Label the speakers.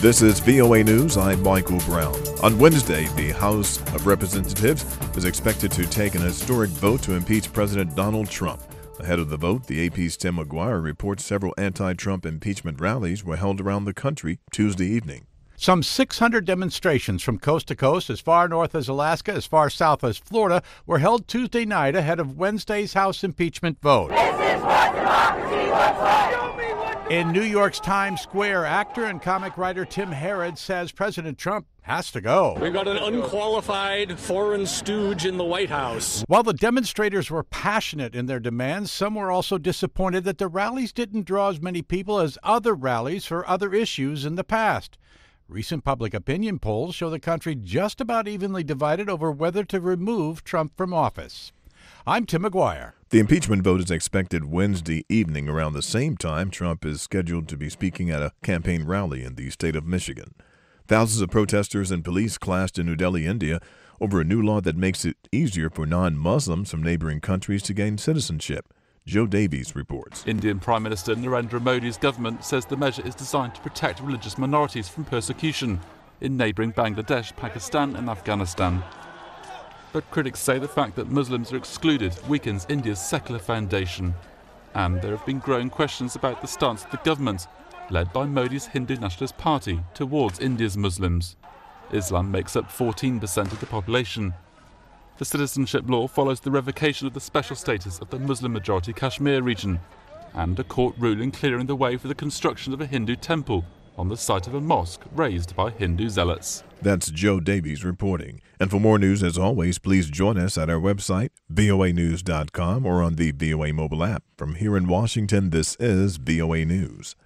Speaker 1: This is VOA News. I'm Michael Brown. On Wednesday, the House of Representatives is expected to take an historic vote to impeach President Donald Trump. Ahead of the vote, the AP's Tim McGuire reports several anti-Trump impeachment rallies were held around the country Tuesday evening.
Speaker 2: Some 600 demonstrations from coast to coast, as far north as Alaska, as far south as Florida, were held Tuesday night ahead of Wednesday's House impeachment vote.
Speaker 3: This is what democracy looks like.
Speaker 2: In New York's Times Square, actor and comic writer Tim Herod says President Trump has to go.
Speaker 4: We've got an unqualified foreign stooge in the White House.
Speaker 2: While the demonstrators were passionate in their demands, some were also disappointed that the rallies didn't draw as many people as other rallies for other issues in the past. Recent public opinion polls show the country just about evenly divided over whether to remove Trump from office. I'm Tim McGuire.
Speaker 1: The impeachment vote is expected Wednesday evening around the same time Trump is scheduled to be speaking at a campaign rally in the state of Michigan. Thousands of protesters and police clashed in New Delhi, India, over a new law that makes it easier for non-Muslims from neighboring countries to gain citizenship. Joe Davies reports.
Speaker 5: Indian Prime Minister Narendra Modi's government says the measure is designed to protect religious minorities from persecution in neighbouring Bangladesh, Pakistan and Afghanistan. But critics say the fact that Muslims are excluded weakens India's secular foundation. And there have been growing questions about the stance of the government, led by Modi's Hindu Nationalist Party, towards India's Muslims. Islam makes up 14% of the population. The citizenship law follows the revocation of the special status of the Muslim-majority Kashmir region and a court ruling clearing the way for the construction of a Hindu temple on the site of a mosque raised by Hindu zealots.
Speaker 1: That's Joe Davies reporting. And for more news, as always, please join us at our website, voanews.com, or on the VOA mobile app. From here in Washington, this is VOA News.